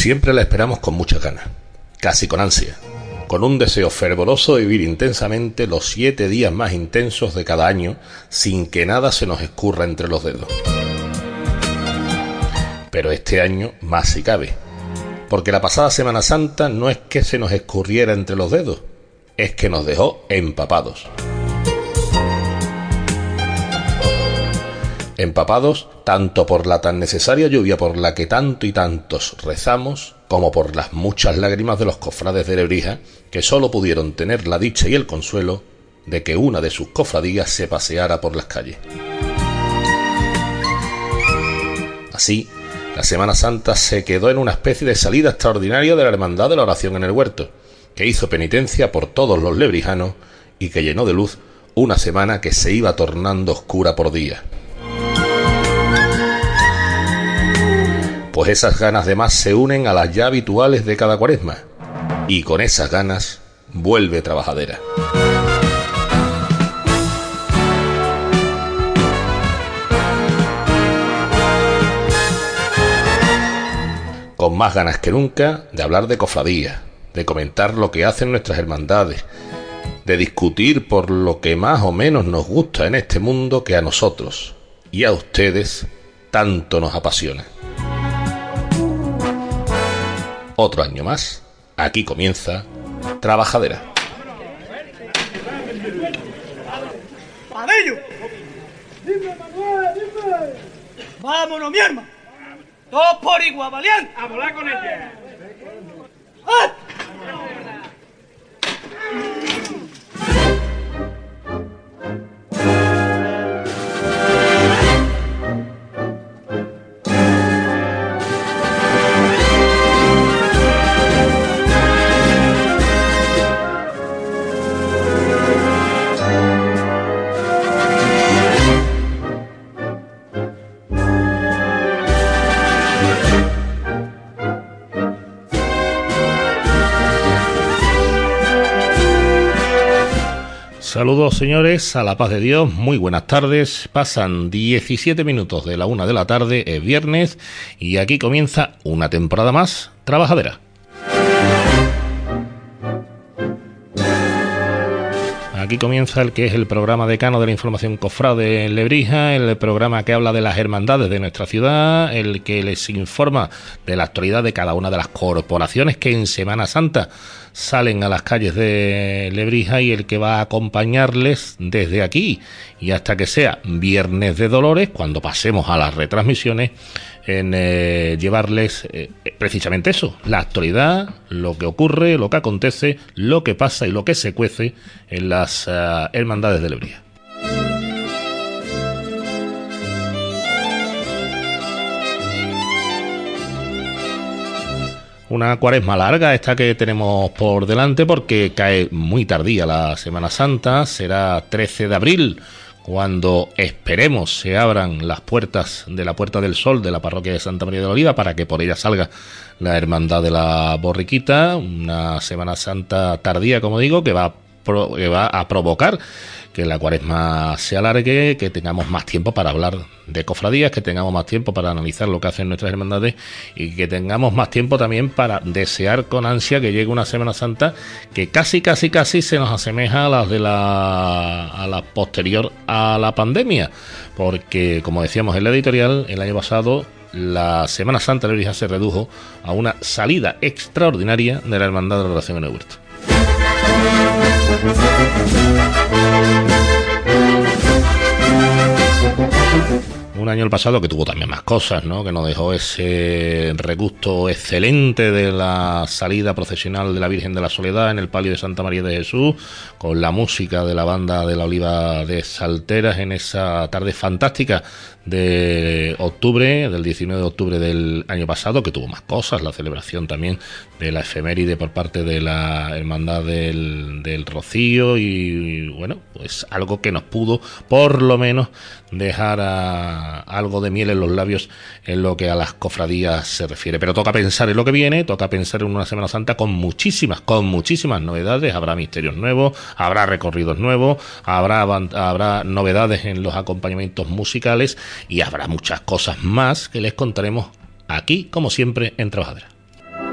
Siempre la esperamos con muchas ganas, casi con ansia, con un deseo fervoroso de vivir intensamente los 7 días más intensos de cada año, sin que nada se nos escurra entre los dedos. Pero este año más si cabe, porque la pasada Semana Santa no es que se nos escurriera entre los dedos, es que nos dejó empapados. Empapados tanto por la tan necesaria lluvia por la que tanto y tantos rezamos, como por las muchas lágrimas de los cofrades de Lebrija, que solo pudieron tener la dicha y el consuelo de que una de sus cofradías se paseara por las calles. Así, la Semana Santa se quedó en una especie de salida extraordinaria de la Hermandad de la Oración en el Huerto, que hizo penitencia por todos los lebrijanos y que llenó de luz una semana que se iba tornando oscura por día. Pues esas ganas de más se unen a las ya habituales de cada Cuaresma, y con esas ganas vuelve Trabajadera. Con más ganas que nunca de hablar de cofradías, de comentar lo que hacen nuestras hermandades, de discutir por lo que más o menos nos gusta en este mundo que a nosotros y a ustedes tanto nos apasiona. Otro año más, aquí comienza Trabajadera. ¡Padillo! ¡Dime, Manuel, dime! ¡Vámonos, mi hermano! ¡Todos por igual, valiente! ¡A volar con ella! ¡Ah! Saludos, señores, a la paz de Dios, muy buenas tardes. Pasan 17 minutos de la 1 de la tarde, es viernes, y aquí comienza una temporada más, Trabajadera. Aquí comienza el que es el programa decano de la información cofrade en Lebrija, el programa que habla de las hermandades de nuestra ciudad, el que les informa de la actualidad de cada una de las corporaciones que en Semana Santa salen a las calles de Lebrija, y el que va a acompañarles desde aquí y hasta que sea Viernes de Dolores, cuando pasemos a las retransmisiones, en llevarles precisamente eso, la actualidad, lo que ocurre, lo que acontece, lo que pasa y lo que se cuece en las hermandades de Lebrija. Una Cuaresma larga esta que tenemos por delante, porque cae muy tardía la Semana Santa. Será 13 de abril cuando esperemos se abran las puertas de la Puerta del Sol de la parroquia de Santa María de la Oliva, para que por ella salga la Hermandad de la Borriquita. Una Semana Santa tardía, como digo, que va a provocar que la Cuaresma se alargue, que tengamos más tiempo para hablar de cofradías, que tengamos más tiempo para analizar lo que hacen nuestras hermandades, y que tengamos más tiempo también para desear con ansia que llegue una Semana Santa que casi se nos asemeja a las de la posterior a la pandemia, porque, como decíamos en la editorial, el año pasado la Semana Santa de Lebrija se redujo a una salida extraordinaria de la Hermandad de la Oración en el Huerto. Un año el pasado que tuvo también más cosas, ¿no? Que nos dejó ese regusto excelente de la salida procesional de la Virgen de la Soledad en el palio de Santa María de Jesús, con la música de la banda de la Oliva de Salteras en esa tarde fantástica de octubre, del 19 de octubre del año pasado, que tuvo más cosas, la celebración también de la efeméride por parte de la Hermandad del Rocío, y bueno, pues algo que nos pudo por lo menos dejar algo de miel en los labios en lo que a las cofradías se refiere. Pero toca pensar en lo que viene, toca pensar en una Semana Santa con muchísimas novedades. Habrá misterios nuevos, habrá recorridos nuevos, habrá novedades en los acompañamientos musicales, y habrá muchas cosas más que les contaremos aquí, como siempre, en Trabajadera.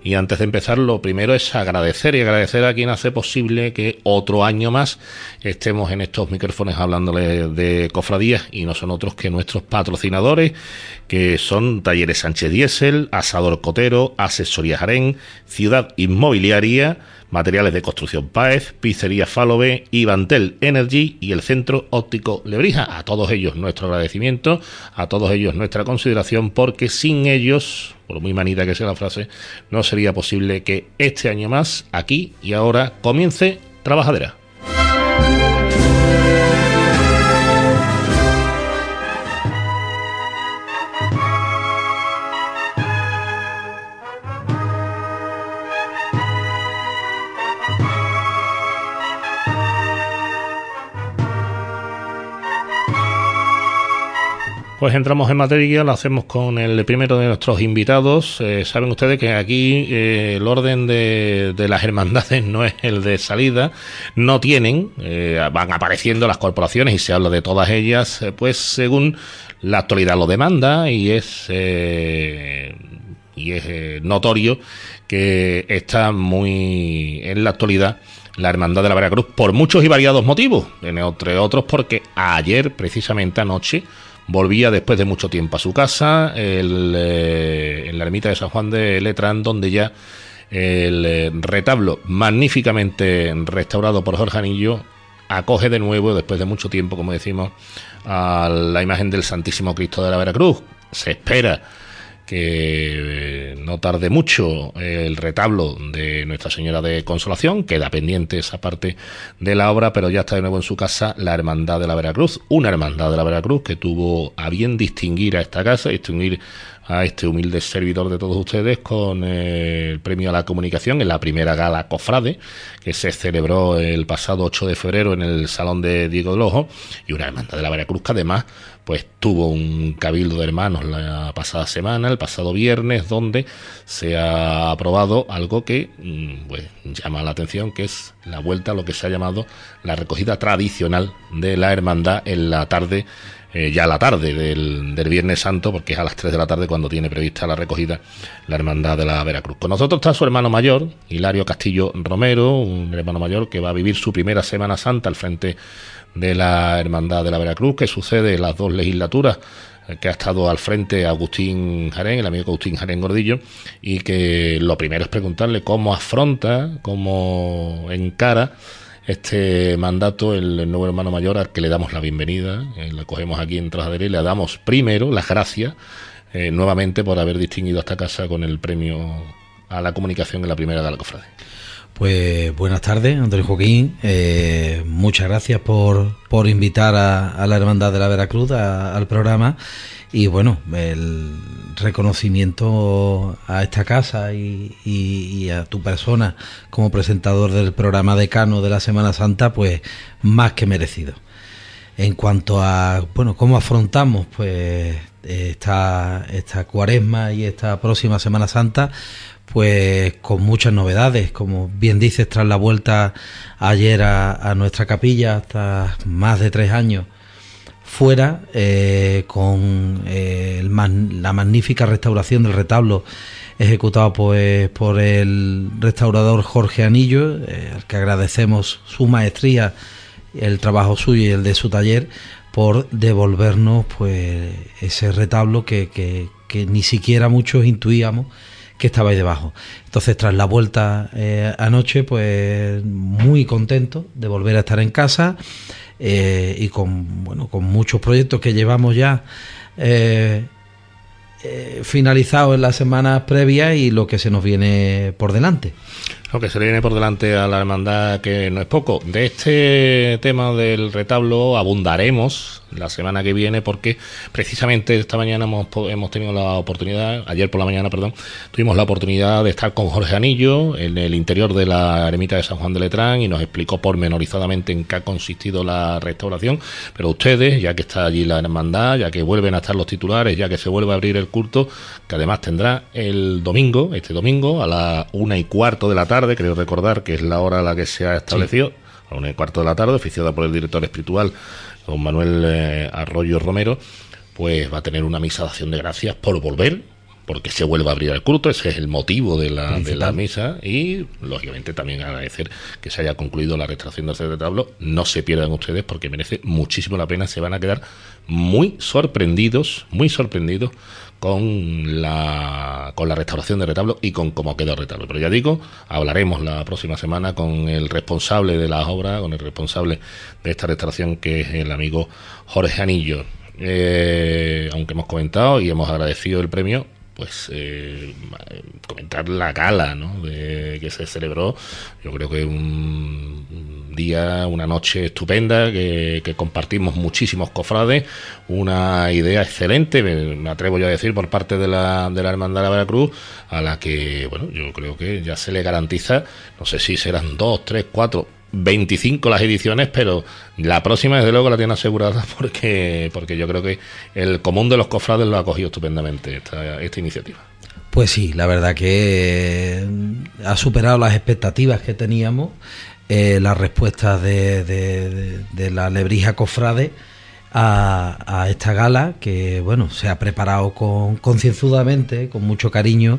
Y antes de empezar, lo primero es agradecer a quien hace posible que otro año más estemos en estos micrófonos hablándole de cofradías, y no son otros que nuestros patrocinadores, que son Talleres Sánchez Diesel, Asador Cotero, Asesoría Jarén, Ciudad Inmobiliaria, Materiales de Construcción Páez, Pizzería Falobe, Ivantel Energy y el Centro Óptico Lebrija. A todos ellos nuestro agradecimiento, a todos ellos nuestra consideración, porque sin ellos, por muy manida que sea la frase, no sería posible que este año más, aquí y ahora, comience Trabajadera. Pues entramos en materia, lo hacemos con el primero de nuestros invitados. Saben ustedes que aquí el orden de las hermandades no es el de salida, no tienen, van apareciendo las corporaciones y se habla de todas ellas, pues según la actualidad lo demanda, y es notorio que está muy en la actualidad la Hermandad de la Veracruz, por muchos y variados motivos, entre otros porque ayer, precisamente anoche, volvía después de mucho tiempo a su casa, en la ermita de San Juan de Letrán, donde ya el retablo magníficamente restaurado por Jorge Anillo acoge de nuevo, después de mucho tiempo, como decimos, a la imagen del Santísimo Cristo de la Veracruz. Se espera que no tarde mucho el retablo de Nuestra Señora de Consolación, queda pendiente esa parte de la obra, pero ya está de nuevo en su casa la Hermandad de la Veracruz, una Hermandad de la Veracruz que tuvo a bien distinguir a esta casa, distinguir a este humilde servidor de todos ustedes con el premio a la comunicación en la primera gala cofrade que se celebró el pasado 8 de febrero en el Salón de Diego del Ojo, y una Hermandad de la Veracruz que además pues tuvo un cabildo de hermanos la pasada semana, el pasado viernes, donde se ha aprobado algo que pues llama la atención, que es la vuelta a lo que se ha llamado la recogida tradicional de la hermandad en la tarde, ya la tarde del Viernes Santo, porque es a las 3 de la tarde cuando tiene prevista la recogida la Hermandad de la Veracruz. Con nosotros está su hermano mayor, Hilario Castillo Romero, un hermano mayor que va a vivir su primera Semana Santa al frente de la Hermandad de la Veracruz, que sucede en las dos legislaturas que ha estado al frente Agustín Jarén, el amigo Agustín Jarén Gordillo, y que lo primero es preguntarle cómo afronta, cómo encara este mandato el nuevo hermano mayor, al que le damos la bienvenida, le cogemos aquí en Trabajadera y le damos primero las gracias nuevamente por haber distinguido a esta casa con el premio a la comunicación en la primera gala cofrade. Pues buenas tardes, Antonio Joaquín, muchas gracias por invitar a la Hermandad de la Veracruz al programa, y bueno, el reconocimiento a esta casa y a tu persona como presentador del programa decano de la Semana Santa, pues más que merecido. En cuanto a, bueno, cómo afrontamos pues esta Cuaresma y esta próxima Semana Santa, pues con muchas novedades, como bien dices, tras la vuelta ayer a nuestra capilla, hasta más de 3 años fuera, con la magnífica restauración del retablo ejecutado pues por el restaurador Jorge Anillo, al que agradecemos su maestría, el trabajo suyo y el de su taller, por devolvernos pues ese retablo que ni siquiera muchos intuíamos que estaba ahí debajo. Entonces, tras la vuelta anoche, pues muy contento de volver a estar en casa, y con muchos proyectos que llevamos ya finalizados en las semanas previas y lo que se nos viene por delante. Lo que se le viene por delante a la hermandad, que no es poco. De este tema del retablo abundaremos la semana que viene, porque precisamente esta mañana hemos tenido la oportunidad, ayer por la mañana, perdón, tuvimos la oportunidad de estar con Jorge Anillo en el interior de la ermita de San Juan de Letrán, y nos explicó pormenorizadamente en qué ha consistido la restauración. Pero ustedes, ya que está allí la hermandad, ya que vuelven a estar los titulares, ya que se vuelve a abrir el culto, que además tendrá el domingo, este domingo, a las 1:15 de la tarde, creo recordar que es la hora a la que se ha establecido, sí, a 1:15 de la tarde, oficiada por el director espiritual, don Manuel Arroyo Romero, pues va a tener una misa de acción de gracias por volver porque se vuelva a abrir el culto, ese es el motivo de la misa, y lógicamente también agradecer que se haya concluido la restauración del retablo. No se pierdan ustedes porque merece muchísimo la pena, se van a quedar muy sorprendidos con la restauración del retablo y con cómo quedó el retablo. Pero ya digo, hablaremos la próxima semana con el responsable de las obras, con el responsable de esta restauración, que es el amigo Jorge Anillo. Aunque hemos comentado y hemos agradecido el premio, pues comentar la gala, ¿no?, que se celebró. Yo creo que un día, una noche estupenda, que compartimos muchísimos cofrades, una idea excelente, me atrevo yo a decir, por parte de la Hermandad de la Veracruz, a la que, bueno, yo creo que ya se le garantiza, no sé si serán 2, 3, 4, 25 las ediciones, pero la próxima desde luego la tiene asegurada, porque yo creo que el común de los cofrades lo ha cogido estupendamente esta iniciativa. Pues sí, la verdad que ha superado las expectativas que teníamos, las respuestas de la Lebrija Cofrade a esta gala, que bueno, se ha preparado concienzudamente, con mucho cariño,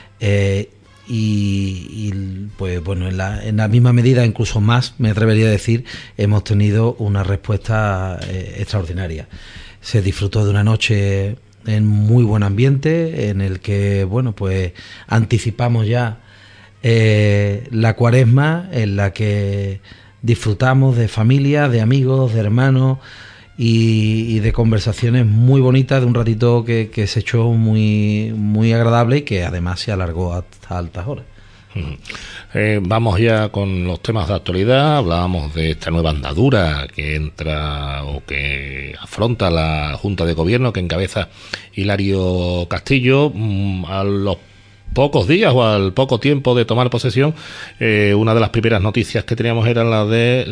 y pues bueno, en la misma medida, incluso más, me atrevería a decir, hemos tenido una respuesta extraordinaria. Se disfrutó de una noche en muy buen ambiente, en el que, bueno, pues anticipamos ya la Cuaresma, en la que disfrutamos de familia, de amigos, de hermanos, y de conversaciones muy bonitas, de un ratito que se echó muy, muy agradable y que además se alargó hasta altas horas. Vamos ya con los temas de actualidad. Hablábamos de esta nueva andadura que entra o que afronta la Junta de Gobierno que encabeza Hilario Castillo. A los pocos días o al poco tiempo de tomar posesión, una de las primeras noticias que teníamos era la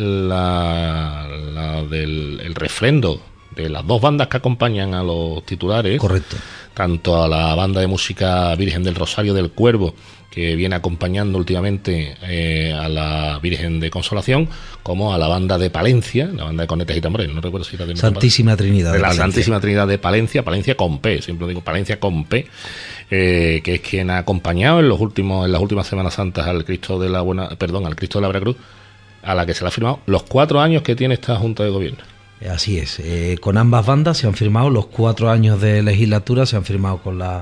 del el refrendo de las dos bandas que acompañan a los titulares. Correcto. Tanto a la banda de música Virgen del Rosario del Cuervo, que viene acompañando últimamente a la Virgen de Consolación, como a la banda de Palencia, la banda de cornetas y tambores, no recuerdo si era de Santísima Trinidad de la Palencia. Santísima Trinidad de Palencia con P, siempre digo Palencia con P, que es quien ha acompañado en las últimas Semanas Santas al Cristo de la Veracruz, a la que se le ha firmado los 4 años que tiene esta Junta de Gobierno. Así es, con ambas bandas se han firmado los 4 años de legislatura, se han firmado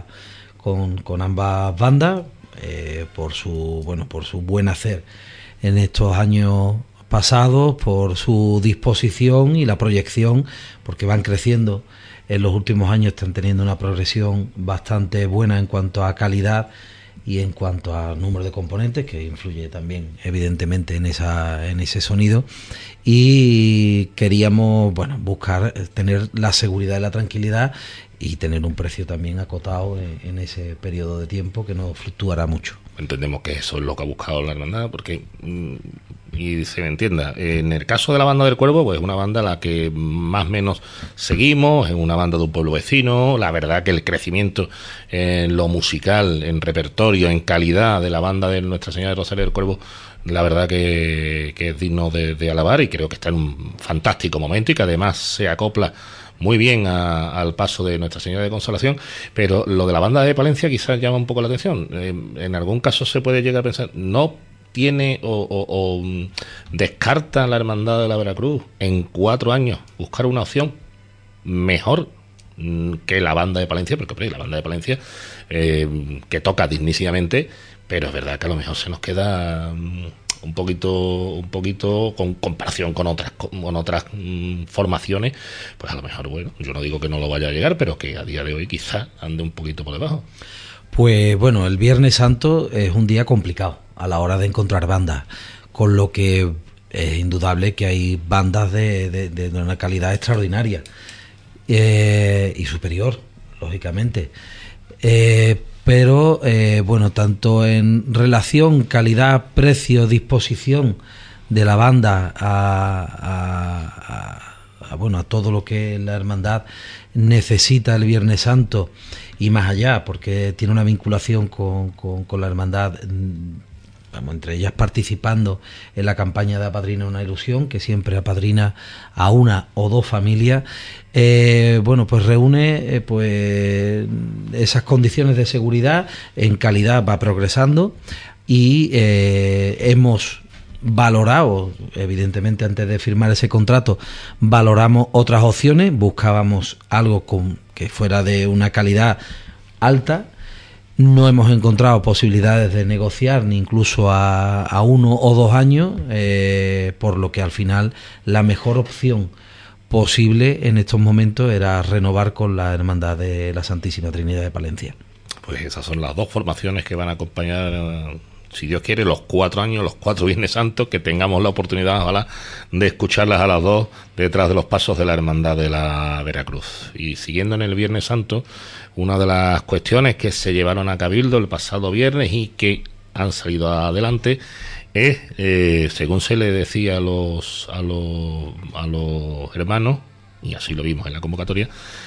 con ambas bandas, por su buen hacer en estos años pasados, por su disposición y la proyección, porque van creciendo. En los últimos años están teniendo una progresión bastante buena en cuanto a calidad y en cuanto a número de componentes, que influye también evidentemente en ese sonido, y queríamos buscar tener la seguridad y la tranquilidad y tener un precio también acotado en ese periodo de tiempo que no fluctuará mucho. Entendemos que eso es lo que ha buscado la hermandad, porque, y se me entienda, en el caso de la banda del Cuervo, pues es una banda a la que más o menos seguimos, es una banda de un pueblo vecino. La verdad que el crecimiento en lo musical, en repertorio, en calidad de la banda de Nuestra Señora de Rosario del Cuervo, la verdad que es digno de alabar, y creo que está en un fantástico momento y que además se acopla muy bien al paso de Nuestra Señora de Consolación. Pero lo de la banda de Palencia quizás llama un poco la atención. En algún caso se puede llegar a pensar, ¿no tiene o descarta la Hermandad de la Veracruz en 4 años buscar una opción mejor que la banda de Palencia? Porque hombre, la banda de Palencia que toca dignísimamente, pero es verdad que a lo mejor se nos queda un poquito con comparación con otras formaciones, pues a lo mejor, bueno, yo no digo que no lo vaya a llegar, pero que a día de hoy quizás ande un poquito por debajo. Pues bueno, el Viernes Santo es un día complicado a la hora de encontrar bandas, con lo que es indudable que hay bandas de una calidad extraordinaria y superior, lógicamente. Pero tanto en relación calidad, precio, disposición de la banda a todo lo que la hermandad necesita el Viernes Santo y más allá, porque tiene una vinculación con la hermandad vamos, entre ellas participando en la campaña de Apadrina una ilusión, que siempre apadrina a una o dos familias, bueno, pues reúne pues esas condiciones de seguridad. En calidad va progresando y hemos valorado, evidentemente antes de firmar ese contrato, valoramos otras opciones, buscábamos algo que fuera de una calidad alta. No hemos encontrado posibilidades de negociar ni incluso a 1 o 2 años, por lo que al final la mejor opción posible en estos momentos era renovar con la Hermandad de la Santísima Trinidad de Palencia. Pues esas son las dos formaciones que van a acompañar, si Dios quiere, los 4 años, los 4 Viernes Santos, que tengamos la oportunidad, ojalá, de escucharlas a las dos detrás de los pasos de la Hermandad de la Veracruz. Y siguiendo en el Viernes Santo, una de las cuestiones que se llevaron a Cabildo el pasado viernes y que han salido adelante es, según se le decía a los hermanos, y así lo vimos en la convocatoria,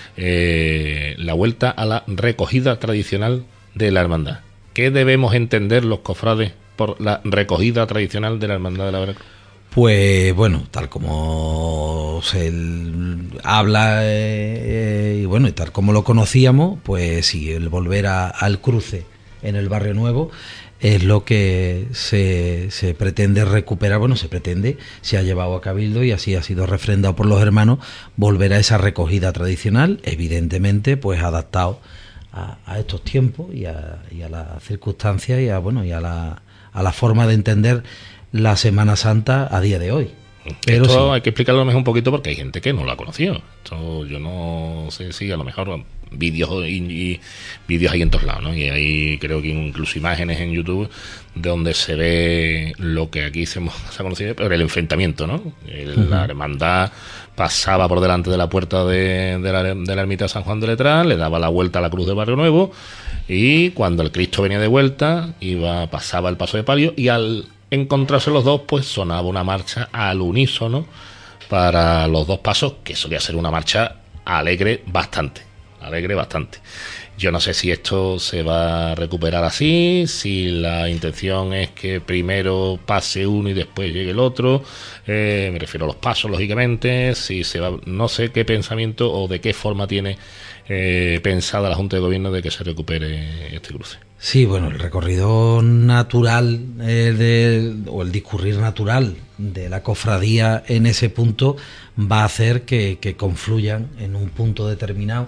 la vuelta a la recogida tradicional de la hermandad. ¿Qué debemos entender los cofrades por la recogida tradicional de la Hermandad de la Veracruz? Pues bueno, tal como se habla y bueno, y tal como lo conocíamos, pues sí, el volver al cruce en el Barrio Nuevo es lo que se pretende recuperar. Bueno, se ha llevado a Cabildo y así ha sido refrendado por los hermanos, volver a esa recogida tradicional, evidentemente pues adaptado a estos tiempos y a las circunstancias y a la forma de entender la Semana Santa a día de hoy. Pero esto sí, hay que explicarlo a lo mejor un poquito porque hay gente que no lo ha conocido. Esto yo no sé si a lo mejor vídeos y vídeos hay en todos lados, ¿no? Y hay creo que incluso imágenes en YouTube donde se ve lo que aquí se ha conocido, pero el enfrentamiento, ¿no? La hermandad pasaba por delante de la puerta de la ermita de San Juan de Letrán, le daba la vuelta a la cruz del Barrio Nuevo y cuando el Cristo venía de vuelta pasaba el paso de palio y al encontrarse los dos pues sonaba una marcha al unísono para los dos pasos, que solía ser una marcha alegre bastante. Yo no sé si esto se va a recuperar así, si la intención es que primero pase uno y después llegue el otro, me refiero a los pasos, lógicamente, si se va, no sé qué pensamiento o de qué forma tiene pensada la Junta de Gobierno de que se recupere este cruce. Sí, bueno, el recorrido natural o el discurrir natural de la cofradía en ese punto va a hacer que confluyan en un punto determinado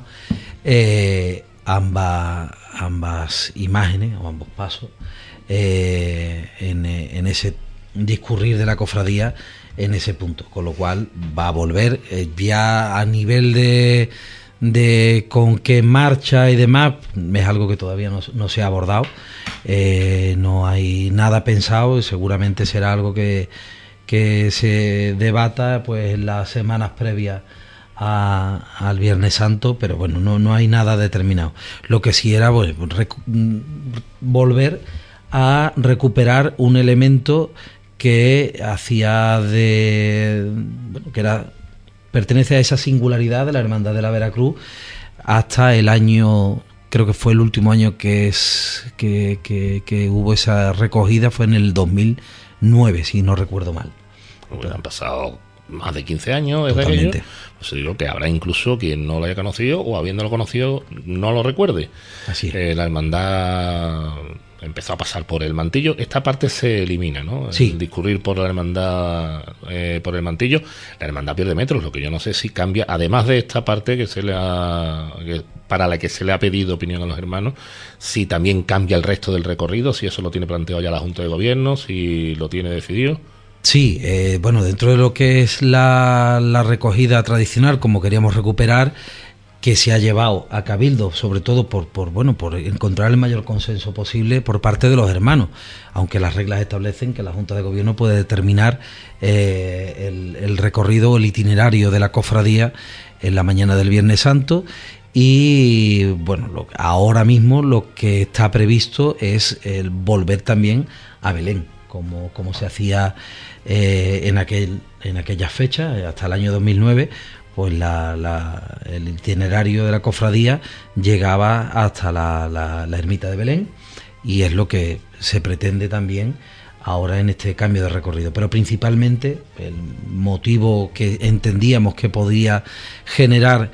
ambas imágenes o ambos pasos en ese discurrir de la cofradía en ese punto, con lo cual va a volver ya a nivel de con qué marcha y demás, es algo que todavía no se ha abordado, no hay nada pensado y seguramente será algo que se debata pues en las semanas previas al Viernes Santo, pero bueno, no hay nada determinado. Lo que sí era pues, volver a recuperar un elemento que hacía pertenece a esa singularidad de la Hermandad de la Veracruz hasta el año, creo que fue el último año que hubo esa recogida, fue en el 2009, si no recuerdo mal. Pues han pasado más de 15 años desde Totalmente. aquello. Pues digo que habrá incluso quien no lo haya conocido o habiéndolo conocido no lo recuerde. Así es. La hermandad empezó a pasar por el mantillo. Esta parte se elimina, ¿no? Sí. El discurrir por la hermandad, por el mantillo. La hermandad pierde metros, lo que yo no sé si cambia, además de esta parte para la que se le ha pedido opinión a los hermanos, si también cambia el resto del recorrido, si eso lo tiene planteado ya la Junta de Gobierno, si lo tiene decidido. Sí, bueno, dentro de lo que es la recogida tradicional, como queríamos recuperar, que se ha llevado a Cabildo, sobre todo por encontrar el mayor consenso posible por parte de los hermanos, aunque las reglas establecen que la Junta de Gobierno puede determinar el recorrido o el itinerario de la cofradía en la mañana del Viernes Santo. Y bueno, ahora mismo lo que está previsto es el volver también a Belén, como se hacía en aquellas fechas, hasta el año 2009, pues el itinerario de la cofradía llegaba hasta la ermita de Belén, y es lo que se pretende también ahora en este cambio de recorrido. Pero principalmente el motivo que entendíamos que podía generar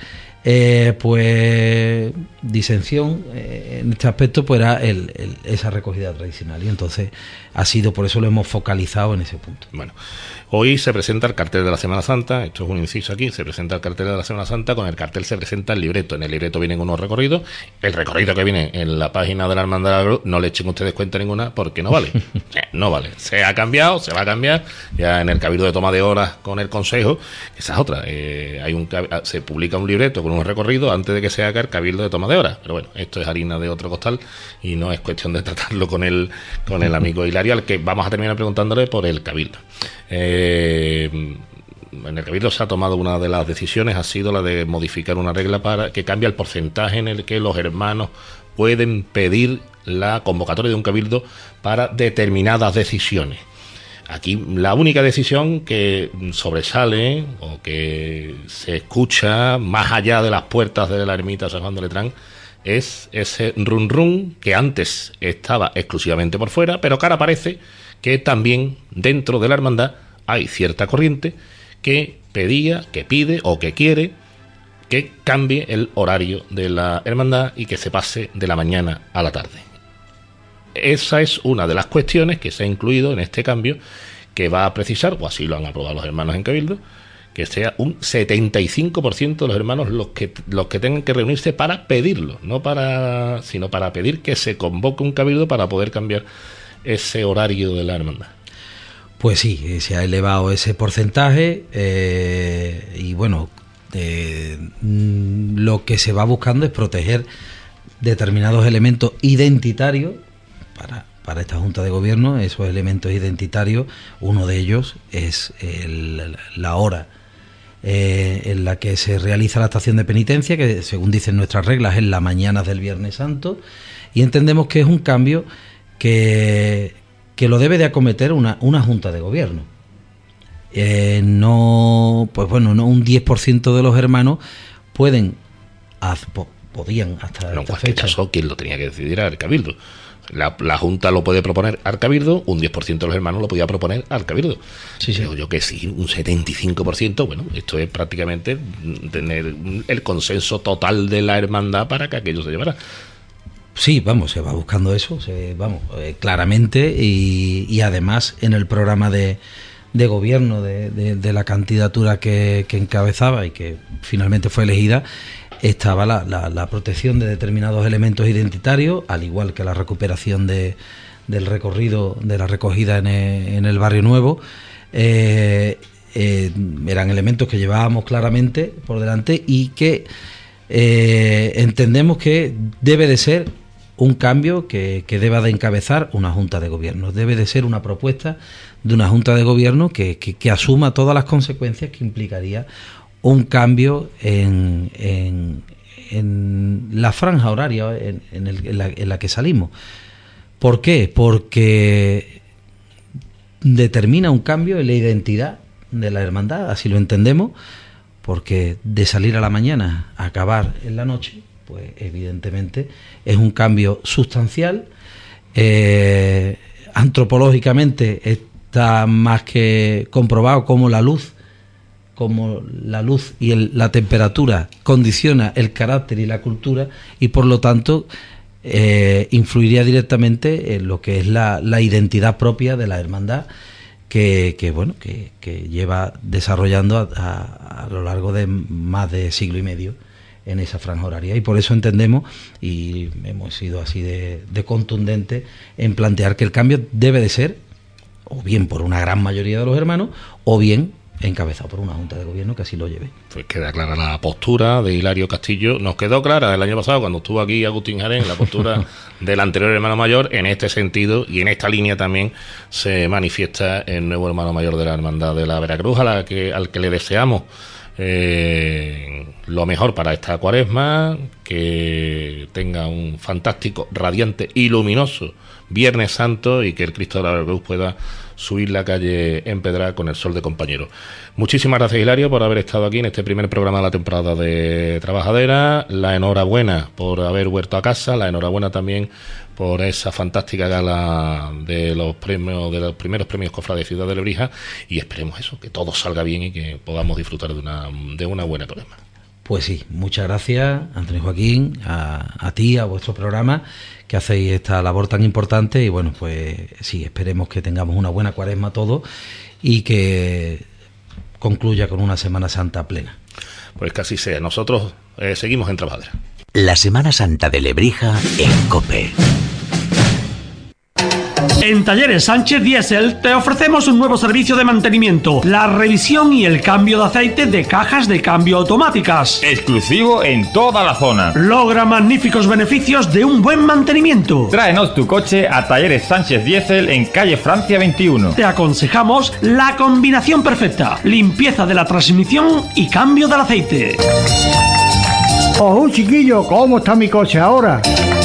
pues disensión en este aspecto, pues era esa recogida tradicional, y entonces ha sido, por eso lo hemos focalizado en ese punto. Bueno, hoy se presenta el cartel de la Semana Santa, esto es un inciso aquí, se presenta el cartel de la Semana Santa, con el cartel se presenta el libreto, en el libreto vienen unos recorridos, el recorrido que viene en la página de la Hermandad de la Cruz, no le echen ustedes cuenta ninguna porque no vale, no vale, se ha cambiado, se va a cambiar, ya en el Cabildo de toma de horas con el Consejo, esa es otra, se publica un libreto con un recorrido antes de que se haga el Cabildo de toma de horas, pero bueno, esto es harina de otro costal y no es cuestión de tratarlo con el amigo Hilario, al que vamos a terminar preguntándole por el Cabildo. En el Cabildo se ha tomado una de las decisiones, ha sido la de modificar una regla para que cambie el porcentaje en el que los hermanos pueden pedir la convocatoria de un Cabildo para determinadas decisiones. Aquí la única decisión que sobresale o que se escucha más allá de las puertas de la ermita San Juan de Letrán es ese run run que antes estaba exclusivamente por fuera, pero que ahora parece que también dentro de la hermandad hay cierta corriente que pedía, que pide o que quiere que cambie el horario de la hermandad y que se pase de la mañana a la tarde. Esa es una de las cuestiones que se ha incluido en este cambio, que va a precisar, o así lo han aprobado los hermanos en Cabildo, que sea un 75% de los hermanos los que tengan que reunirse para pedirlo, sino para pedir que se convoque un Cabildo para poder cambiar ese horario de la hermandad. Pues sí, se ha elevado ese porcentaje y bueno, lo que se va buscando es proteger determinados elementos identitarios para esta Junta de Gobierno. Esos elementos identitarios, uno de ellos es la hora en la que se realiza la estación de penitencia, que según dicen nuestras reglas es la mañana del Viernes Santo, y entendemos que es un cambio que lo debe de acometer una Junta de Gobierno. No un 10% de los hermanos podían hasta esta fecha. Caso, quien lo tenía que decidir era el Cabildo. La Junta lo puede proponer al Cabildo, un 10% de los hermanos lo podía proponer al Cabildo. Sí. Pero yo que sí, un 75%, bueno, esto es prácticamente tener el consenso total de la hermandad para que aquello se llevara. Sí, se va buscando eso, claramente, y además en el programa de gobierno de la candidatura que encabezaba y que finalmente fue elegida, estaba la protección de determinados elementos identitarios, al igual que la recuperación del recorrido de la recogida en el Barrio Nuevo. Eran elementos que llevábamos claramente por delante y que entendemos que debe de ser un cambio que deba de encabezar una Junta de Gobierno. Debe de ser una propuesta de una Junta de Gobierno que asuma todas las consecuencias que implicaría un cambio en la franja horaria en la que salimos. ¿Por qué? Porque determina un cambio en la identidad de la hermandad, así lo entendemos, porque de salir a la mañana a acabar en la noche, pues evidentemente es un cambio sustancial. Antropológicamente está más que comprobado cómo la luz y la temperatura condiciona el carácter y la cultura, y por lo tanto influiría directamente en lo que es la identidad propia de la hermandad que lleva desarrollando a lo largo de más de siglo y medio en esa franja horaria. Y por eso entendemos, y hemos sido así de contundentes en plantear que el cambio debe de ser o bien por una gran mayoría de los hermanos o bien encabezado por una Junta de Gobierno que así lo lleve. Pues queda clara la postura de Hilario Castillo. Nos quedó clara el año pasado cuando estuvo aquí Agustín Jarén, la postura del anterior hermano mayor en este sentido, y en esta línea también se manifiesta el nuevo hermano mayor de la Hermandad de la Veracruz, al que le deseamos lo mejor para esta Cuaresma, que tenga un fantástico, radiante y luminoso Viernes Santo, y que el Cristo de la Veracruz pueda subir la calle empedrada con el sol de compañero. Muchísimas gracias, Hilario, por haber estado aquí en este primer programa de la temporada de Trabajadera. La enhorabuena por haber vuelto a casa, la enhorabuena también por esa fantástica gala de los premios, de los primeros premios Cofrade de Ciudad de Lebrija, y esperemos eso, que todo salga bien y que podamos disfrutar de una buena programa. Pues sí, muchas gracias, Antonio Joaquín, a ti, a vuestro programa, que hacéis esta labor tan importante, y bueno, pues sí, esperemos que tengamos una buena Cuaresma todos y que concluya con una Semana Santa plena. Pues que así sea. Nosotros seguimos en Trabajadera. La Semana Santa de Lebrija en COPE. En Talleres Sánchez Diesel te ofrecemos un nuevo servicio de mantenimiento, la revisión y el cambio de aceite de cajas de cambio automáticas. Exclusivo en toda la zona. Logra magníficos beneficios de un buen mantenimiento. Tráenos tu coche a Talleres Sánchez Diesel en calle Francia 21. Te aconsejamos la combinación perfecta: limpieza de la transmisión y cambio del aceite. ¡Oh, chiquillo! ¿Cómo está mi coche ahora?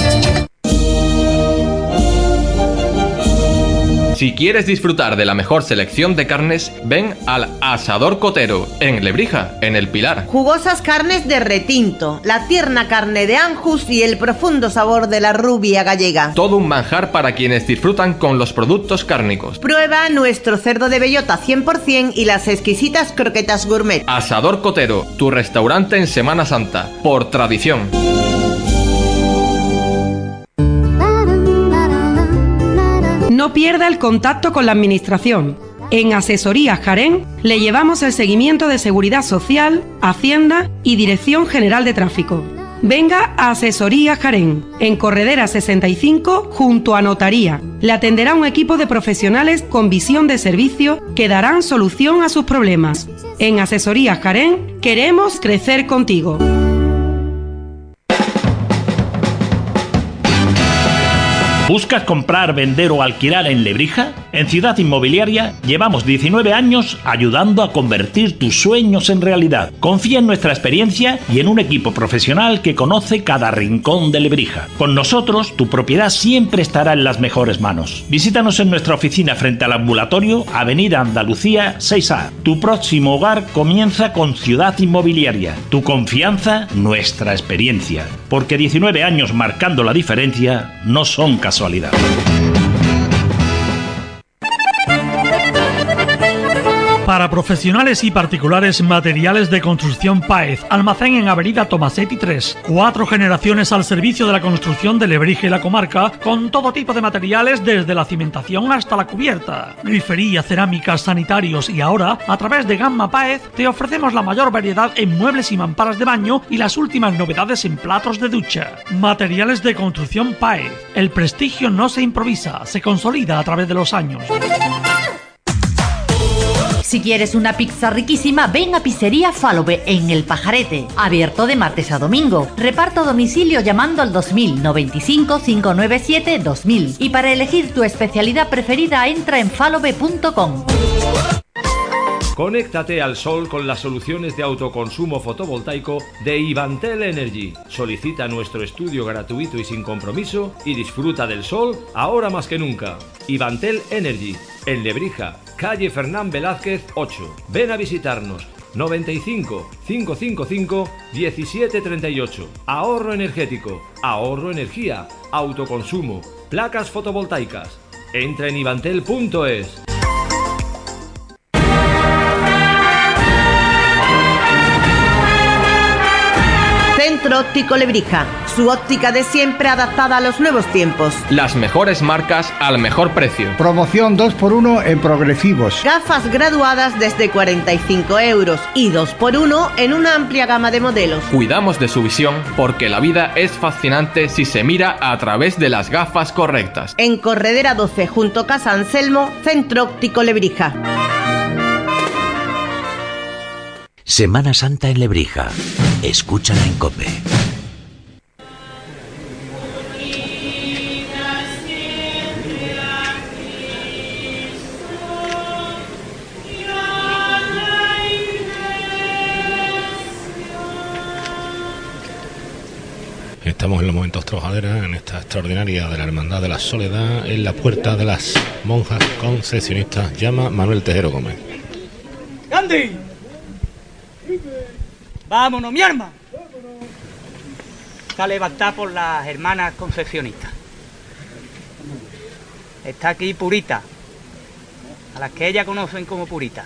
Si quieres disfrutar de la mejor selección de carnes, ven al Asador Cotero, en Lebrija, en El Pilar. Jugosas carnes de retinto, la tierna carne de Anjus y el profundo sabor de la rubia gallega. Todo un manjar para quienes disfrutan con los productos cárnicos. Prueba nuestro cerdo de bellota 100% y las exquisitas croquetas gourmet. Asador Cotero, tu restaurante en Semana Santa, por tradición. No pierda el contacto con la Administración. En Asesorías Jaén le llevamos el seguimiento de Seguridad Social, Hacienda y Dirección General de Tráfico. Venga a Asesorías Jaén, en Corredera 65, junto a Notaría. Le atenderá un equipo de profesionales con visión de servicio que darán solución a sus problemas. En Asesorías Jaén queremos crecer contigo. ¿Buscas comprar, vender o alquilar en Lebrija? En Ciudad Inmobiliaria llevamos 19 años ayudando a convertir tus sueños en realidad. Confía en nuestra experiencia y en un equipo profesional que conoce cada rincón de Lebrija. Con nosotros, tu propiedad siempre estará en las mejores manos. Visítanos en nuestra oficina frente al ambulatorio, Avenida Andalucía 6A. Tu próximo hogar comienza con Ciudad Inmobiliaria. Tu confianza, nuestra experiencia. Porque 19 años marcando la diferencia no son casualidad. Para profesionales y particulares, materiales de construcción Páez. Almacén en Avenida Tomasetti 3. 4 generaciones al servicio de la construcción de Lebrija y la comarca, con todo tipo de materiales desde la cimentación hasta la cubierta. Grifería, cerámicas, sanitarios, y ahora, a través de Gamma Páez, te ofrecemos la mayor variedad en muebles y mamparas de baño y las últimas novedades en platos de ducha. Materiales de construcción Páez. El prestigio no se improvisa, se consolida a través de los años. Si quieres una pizza riquísima, ven a Pizzería Falobe en El Pajarete. Abierto de martes a domingo. Reparto a domicilio llamando al 2000 95 597 2000. Y para elegir tu especialidad preferida, entra en falobe.com. Conéctate al sol con las soluciones de autoconsumo fotovoltaico de Ivantel Energy. Solicita nuestro estudio gratuito y sin compromiso y disfruta del sol ahora más que nunca. Ivantel Energy, en Lebrija, calle Fernán Velázquez 8. Ven a visitarnos. 95 555 1738. Ahorro energético, ahorro energía, autoconsumo, placas fotovoltaicas. Entra en ivantel.es. Centro Óptico Lebrija, su óptica de siempre adaptada a los nuevos tiempos. Las mejores marcas al mejor precio. Promoción 2x1 en progresivos. Gafas graduadas desde 45 euros y 2x1 en una amplia gama de modelos. Cuidamos de su visión porque la vida es fascinante si se mira a través de las gafas correctas. En Corredera 12, junto a Casa Anselmo, Centro Óptico Lebrija. Semana Santa en Lebrija. Escúchala en COPE. Estamos en los momentos trabajadera, en esta extraordinaria de la Hermandad de la Soledad, en la puerta de las monjas concesionistas. Llama Manuel Tejero Gómez. ¡Gandhi! ¡Vámonos, mi arma! Está levantada por las hermanas concesionistas. Está aquí Purita, a las que ellas conocen como Purita.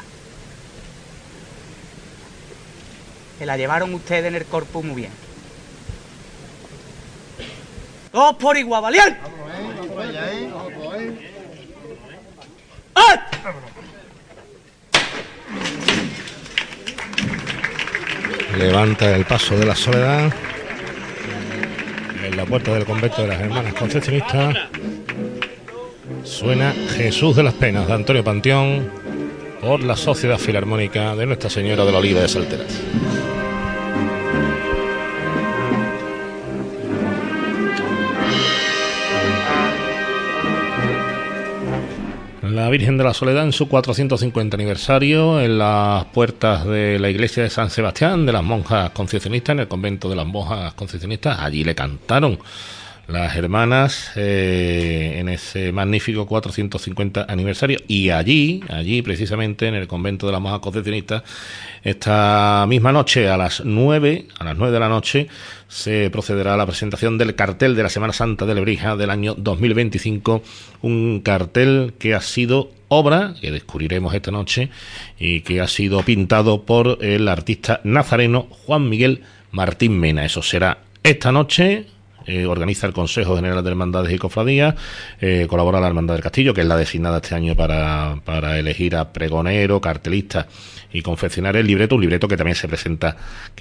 Se la llevaron ustedes en el corpus muy bien. ¡Todos por igual, valiente! ¡Ah! Levanta el paso de la Soledad en la puerta del convento de las hermanas concesionistas. Suena Jesús de las Penas de Antonio Panteón por la Sociedad Filarmónica de Nuestra Señora de la Oliva de Salteras. La Virgen de la Soledad en su 450 aniversario en las puertas de la iglesia de San Sebastián de las monjas concesionistas, en el convento de las monjas concesionistas. Allí le cantaron las hermanas en ese magnífico 450 aniversario, y allí precisamente en el convento de las monjas concesionistas, esta misma noche a las 9 de la noche se procederá a la presentación del cartel de la Semana Santa de Lebrija del año 2025, un cartel que ha sido obra, que descubriremos esta noche, y que ha sido pintado por el artista nazareno Juan Miguel Martín Mena. Eso será esta noche. Organiza el Consejo General de Hermandades y Cofradías, colabora la Hermandad del Castillo, que es la designada este año para elegir a pregonero, cartelista y confeccionar el libreto, un libreto que también se presenta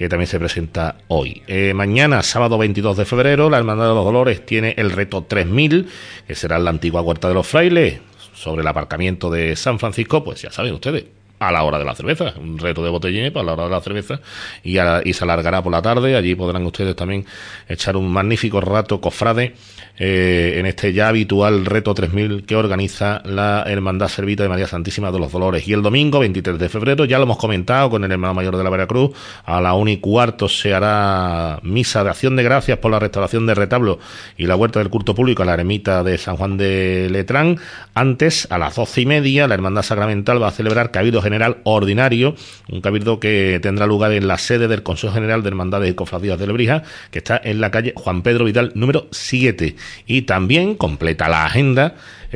hoy. Mañana, sábado 22 de febrero, la Hermandad de los Dolores tiene el reto 3000, que será en la antigua Huerta de los Frailes, sobre el aparcamiento de San Francisco. Pues ya saben ustedes, a la hora de la cerveza, un reto de botellín para la hora de la cerveza, y se alargará por la tarde. Allí podrán ustedes también echar un magnífico rato cofrade en este ya habitual reto 3000 que organiza la Hermandad Servita de María Santísima de los Dolores. Y el domingo 23 de febrero, ya lo hemos comentado con el hermano mayor de la Veracruz, a la 1:15 se hará misa de acción de gracias por la restauración del retablo y la huerta del culto público a la ermita de San Juan de Letrán. Antes, a las 12:30, la Hermandad Sacramental va a celebrar Cabildo General Ordinario, un cabildo que tendrá lugar en la sede del Consejo General de Hermandades y Cofradías de Lebrija, que está en la calle Juan Pedro Vidal número 7. Y también completa la agenda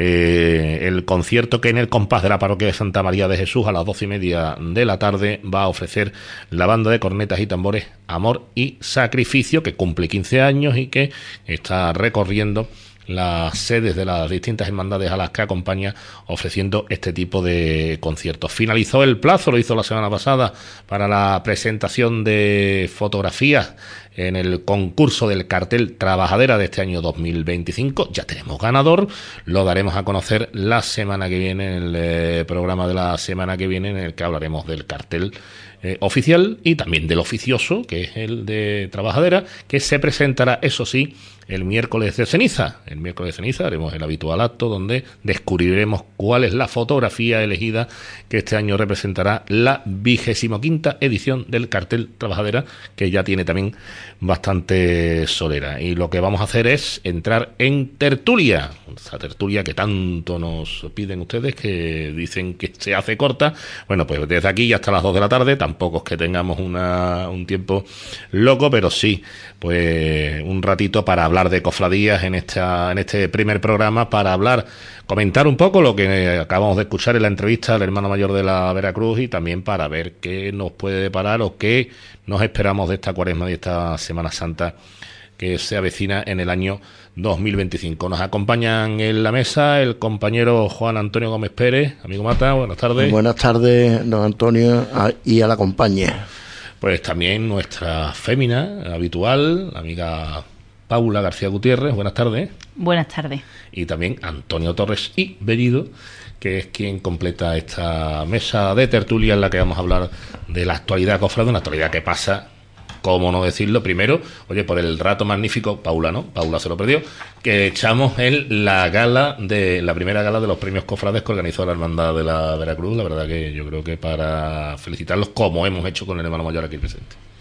el concierto que en el compás de la parroquia de Santa María de Jesús a las 12:30 de la tarde va a ofrecer la banda de cornetas y tambores Amor y Sacrificio, que cumple 15 años y que está recorriendo las sedes de las distintas hermandades a las que acompaña, ofreciendo este tipo de conciertos. Finalizó el plazo, lo hizo la semana pasada, para la presentación de fotografías en el concurso del cartel Trabajadera de este año 2025. Ya tenemos ganador, lo daremos a conocer la semana que viene, en el programa de la semana que viene, en el que hablaremos del cartel oficial y también del oficioso, que es el de Trabajadera, que se presentará, eso sí, el miércoles de ceniza. El miércoles de ceniza haremos el habitual acto donde descubriremos cuál es la fotografía elegida que este año representará la 25ª edición del cartel Trabajadera, que ya tiene también bastante solera. Y lo que vamos a hacer es entrar en tertulia, esa tertulia que tanto nos piden ustedes, que dicen que se hace corta. Bueno, pues desde aquí hasta las 2 de la tarde, tampoco es que tengamos un tiempo loco, pero sí, pues un ratito para hablar de cofradías en este primer programa, para comentar un poco lo que acabamos de escuchar en la entrevista al hermano mayor de la Veracruz, y también para ver qué nos puede deparar o qué nos esperamos de esta Cuaresma y esta Semana Santa que se avecina en el año 2025. Nos acompañan en la mesa el compañero Juan Antonio Gómez Pérez. Amigo Mata, buenas tardes. Buenas tardes, don Antonio, y a la compañía. Pues también nuestra fémina habitual, la amiga Paula García Gutiérrez. Buenas tardes. Buenas tardes. Y también Antonio Torres y Bellido, que es quien completa esta mesa de tertulia en la que vamos a hablar de la actualidad cofrade, una actualidad que pasa, cómo no decirlo, primero, oye, por el rato magnífico, Paula se lo perdió, que echamos en la primera gala de los premios cofrades que organizó la Hermandad de la Veracruz. La verdad que yo creo que para felicitarlos, como hemos hecho con el hermano mayor aquí presente.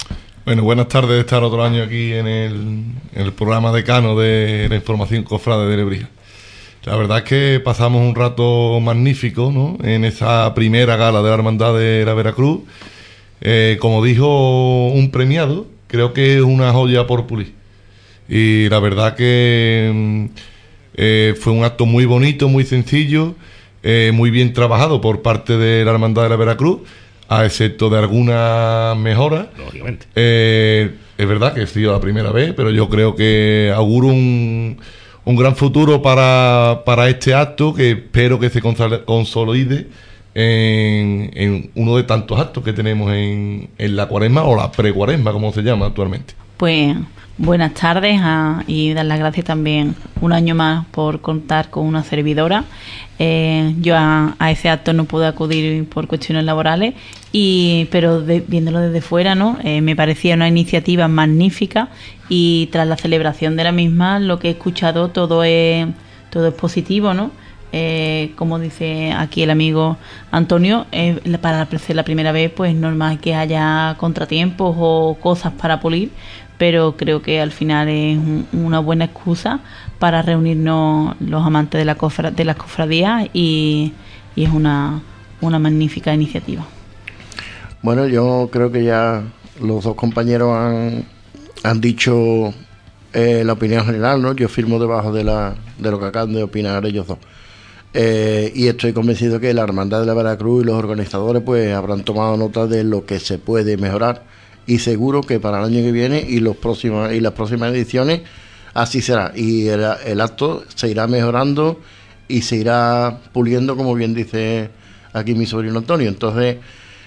Bueno, buenas tardes de estar otro año aquí en el programa decano de la información cofrade de Lebrija. La verdad es que pasamos un rato magnífico, ¿no?, en esa primera gala de la Hermandad de la Veracruz. Como dijo un premiado, creo que es una joya por pulir. Y la verdad que fue un acto muy bonito, muy sencillo, muy bien trabajado por parte de la Hermandad de la Veracruz, a excepto de algunas mejoras. Lógicamente. Es verdad que ha sido la primera vez, pero yo creo que auguro un gran futuro para este acto, que espero que se consolide en uno de tantos actos que tenemos en la cuaresma, o la pre-cuaresma, como se llama actualmente. Pues buenas tardes y dar las gracias también un año más por contar con una servidora. Yo a ese acto no pude acudir por cuestiones laborales, pero viéndolo desde fuera, ¿no? Me parecía una iniciativa magnífica, y tras la celebración de la misma, lo que he escuchado, todo es positivo, ¿no? Como dice aquí el amigo Antonio, para ser la primera vez, pues normal que haya contratiempos o cosas para pulir, pero creo que al final es una buena excusa para reunirnos los amantes de las cofradías, y es una magnífica iniciativa. Bueno, yo creo que ya los dos compañeros han dicho la opinión general, ¿no? Yo firmo debajo de lo que acaban de opinar ellos dos. Y estoy convencido que la Hermandad de la Veracruz y los organizadores pues habrán tomado nota de lo que se puede mejorar, y seguro que para el año que viene y las próximas ediciones así será, y el acto se irá mejorando y se irá puliendo, como bien dice aquí mi sobrino Antonio. Entonces,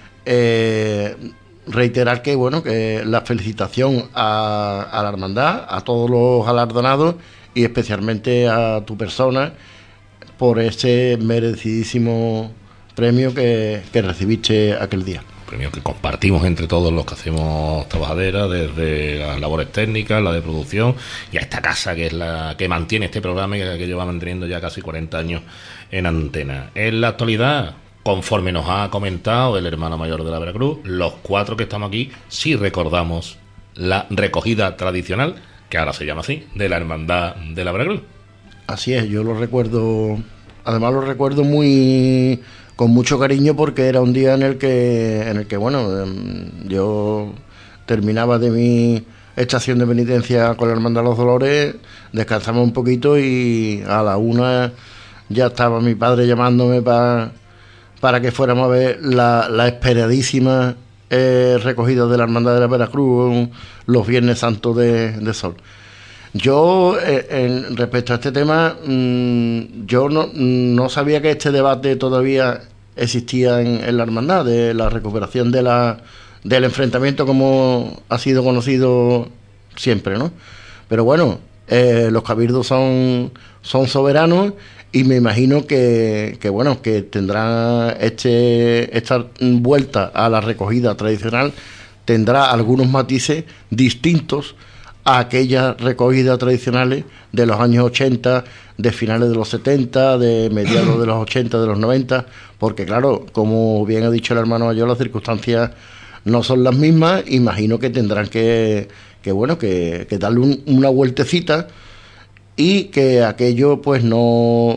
reiterar que bueno, que la felicitación a la hermandad, a todos los galardonados, y especialmente a tu persona por ese merecidísimo premio que recibiste aquel día. Premio que compartimos entre todos los que hacemos trabajadera, desde las labores técnicas, la de producción, y a esta casa que es la que mantiene este programa y que lleva manteniendo ya casi 40 años en antena. En la actualidad, conforme nos ha comentado el hermano mayor de la Veracruz, los 4 que estamos aquí sí recordamos la recogida tradicional, que ahora se llama así, de la Hermandad de la Veracruz. Así es, yo lo recuerdo, además lo recuerdo con mucho cariño, porque era un día en el que bueno, yo terminaba de mi estación de penitencia con la Hermandad de los Dolores, descansaba un poquito, y a la 1 ya estaba mi padre llamándome para que fuéramos a ver la esperadísima recogida de la Hermandad de la Veracruz los Viernes Santos de Sol. Yo, respecto a este tema, yo no sabía que este debate todavía existía en la hermandad, de la recuperación del enfrentamiento, como ha sido conocido siempre, ¿no? Pero bueno, los cabildos son soberanos, y me imagino que bueno, que tendrá esta vuelta a la recogida tradicional, tendrá algunos matices distintos a aquellas recogidas tradicionales de los años 80, de finales de los 70, de mediados de los 80, de los 90, porque claro, como bien ha dicho el hermano mayor, las circunstancias no son las mismas. Imagino que tendrán que darle una vueltecita, y que aquello pues no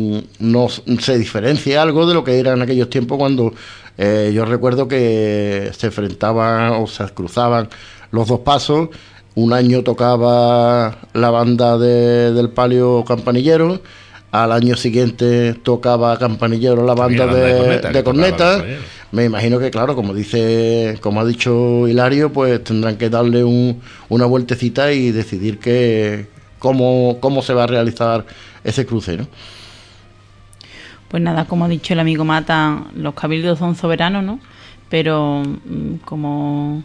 se diferencie algo de lo que era en aquellos tiempos, cuando yo recuerdo que se enfrentaban o se cruzaban los dos pasos. Un año tocaba la banda del Palio Campanillero, al año siguiente tocaba Campanillero la banda de corneta. Me imagino que, claro, como ha dicho Hilario, pues tendrán que darle una vueltecita y decidir cómo se va a realizar ese cruce, ¿no? Pues nada, como ha dicho el amigo Mata, los cabildos son soberanos, ¿no? Pero como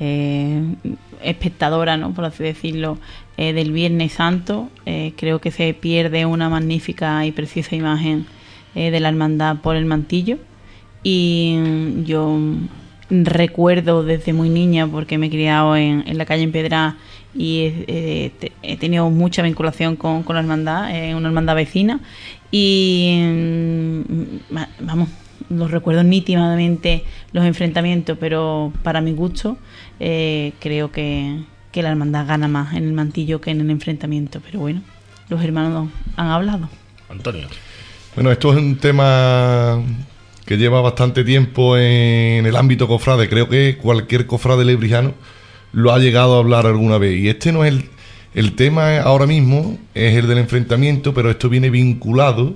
espectadora, ¿no?, por así decirlo, del Viernes Santo, creo que se pierde una magnífica y precisa imagen de la hermandad por el mantillo. Y yo recuerdo desde muy niña, porque me he criado en la calle Empedra, y he tenido mucha vinculación con la hermandad, una hermandad vecina, y vamos, los recuerdo nítidamente los enfrentamientos, pero para mi gusto creo que la hermandad gana más en el mantillo que en el enfrentamiento. Pero bueno, los hermanos han hablado. Antonio. Bueno, esto es un tema que lleva bastante tiempo en el ámbito cofrade. Creo que cualquier cofrade lebrijano lo ha llegado a hablar alguna vez. Y este no es el tema ahora mismo, es el del enfrentamiento, pero esto viene vinculado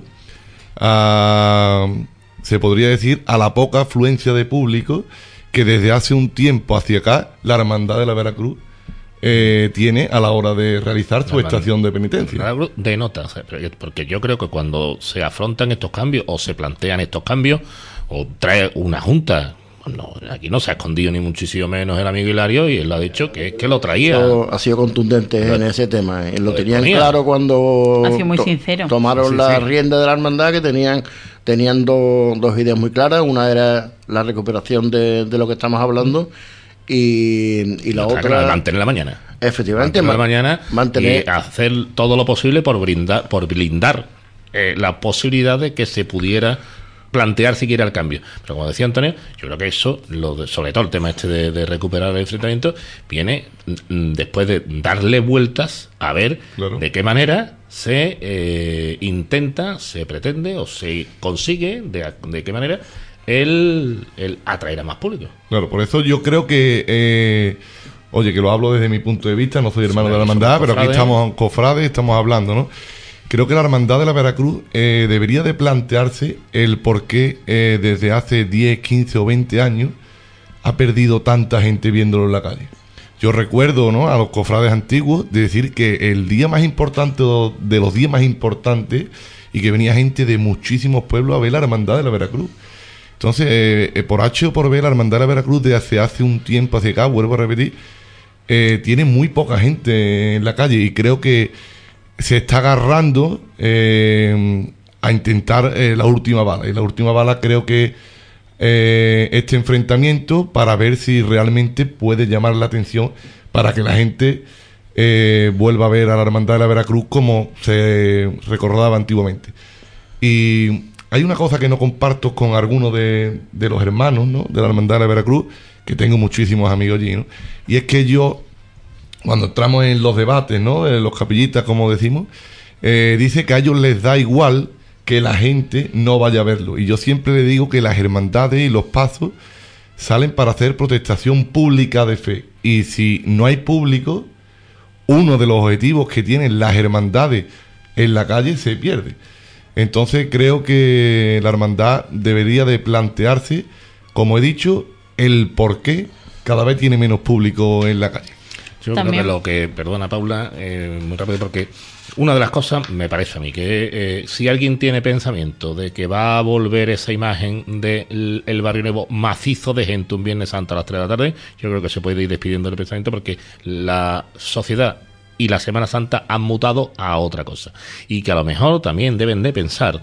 a, se podría decir, a la poca afluencia de público que desde hace un tiempo hacia acá la Hermandad de la Veracruz tiene a la hora de realizar su estación de penitencia. De nota, porque yo creo que cuando se afrontan estos cambios o se plantean estos cambios o trae una junta, no, aquí no se ha escondido ni muchísimo menos el amigo Hilario, y él lo ha dicho que es que lo traía. Ha sido contundente en ese tema. Lo tenían claro cuando ha sido muy sincero. Tomaron la rienda de la hermandad, que tenían dos ideas muy claras. Una era la recuperación de lo que estamos hablando, y la otra mantener la mañana. Efectivamente, mantener la mañana y hacer todo lo posible por blindar la posibilidad de que se pudiera plantear siquiera el cambio. Pero como decía Antonio, yo creo que eso, sobre todo el tema este de recuperar el enfrentamiento, viene después de darle vueltas a ver de qué manera se intenta, se pretende o se consigue, de qué manera el atraer a más público. Claro, por eso yo creo que oye, que lo hablo desde mi punto de vista, no soy hermano de la hermandad, pero aquí estamos cofrades, estamos hablando, ¿no? Creo que la Hermandad de la Veracruz debería de plantearse el por qué desde hace 10, 15 o 20 años ha perdido tanta gente viéndolo en la calle. Yo recuerdo, ¿no?, a los cofrades antiguos de decir que el día más importante de los días más importantes, y que venía gente de muchísimos pueblos a ver la Hermandad de la Veracruz. Entonces, por H o por B, la Hermandad de la Veracruz desde hace un tiempo hacia acá, vuelvo a repetir, tiene muy poca gente en la calle, y creo que se está agarrando a intentar la última bala. Y la última bala creo que este enfrentamiento, para ver si realmente puede llamar la atención para que la gente vuelva a ver a la Hermandad de la Veracruz como se recordaba antiguamente. Y hay una cosa que no comparto con algunos de los hermanos, ¿no?, de la Hermandad de la Veracruz, que tengo muchísimos amigos allí, ¿no?, y es que cuando entramos en los debates, ¿no?, los capillitas, como decimos, dice que a ellos les da igual que la gente no vaya a verlo. Y yo siempre le digo que las hermandades y los pasos salen para hacer protestación pública de fe. Y si no hay público, uno de los objetivos que tienen las hermandades en la calle se pierde. Entonces creo que la hermandad debería de plantearse, como he dicho, el por qué cada vez tiene menos público en la calle. Yo creo que perdona Paula, muy rápido, porque una de las cosas me parece a mí que si alguien tiene pensamiento de que va a volver esa imagen del Barrio Nuevo macizo de gente un Viernes Santo a las 3 de la tarde, yo creo que se puede ir despidiendo del pensamiento, porque la sociedad y la Semana Santa han mutado a otra cosa, y que a lo mejor también deben de pensar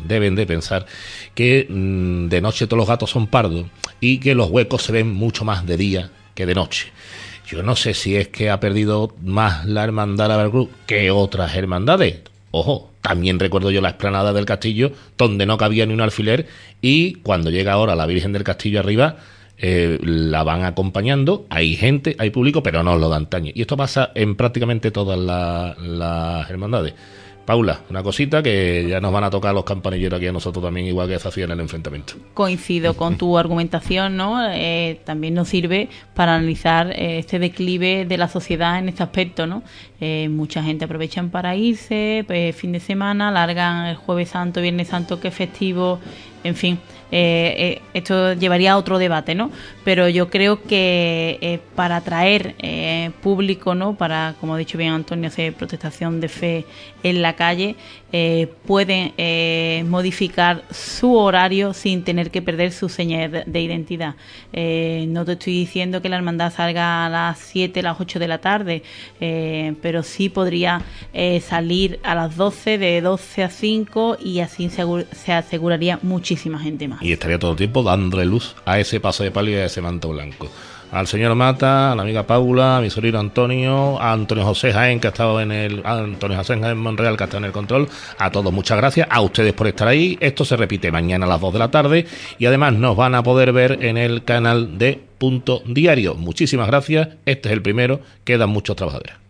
que de noche todos los gatos son pardos, y que los huecos se ven mucho más de día que de noche. Yo no sé si es que ha perdido más la Hermandad de la Veracruz que otras hermandades. Ojo, también recuerdo yo la explanada del Castillo, donde no cabía ni un alfiler, y cuando llega ahora la Virgen del Castillo arriba, la van acompañando, hay gente, hay público, pero no lo de antaño. Y esto pasa en prácticamente todas las hermandades. Paula, una cosita que ya nos van a tocar los campanilleros aquí a nosotros también, igual que se hacía en el enfrentamiento. Coincido con tu argumentación, ¿no? También nos sirve para analizar este declive de la sociedad en este aspecto, ¿no? Mucha gente aprovechan para irse, fin de semana, largan el Jueves Santo, Viernes Santo, que es festivo, en fin. Esto llevaría a otro debate, ¿no? Pero yo creo que para atraer público, ¿no?, para, como ha dicho bien Antonio, hacer protestación de fe en la calle, pueden modificar su horario sin tener que perder su señal de identidad. No te estoy diciendo que la hermandad salga a las 7, las 8 de la tarde, pero sí podría salir a las 12, de 12 a 5, y así se aseguraría muchísima gente más. Y estaría todo el tiempo dándole luz a ese paso de palio y a ese manto blanco. al señor Mata, a la amiga Paula, a mi sobrino Antonio, a Antonio José Jaén, que ha estado Antonio José Jaén Monreal, que ha estado en el control. A todos muchas gracias, a ustedes por estar ahí. Esto se repite mañana a las 2 de la tarde y además nos van a poder ver en el canal de Punto Diario. Muchísimas gracias, este es el primero, quedan muchos trabajaderos.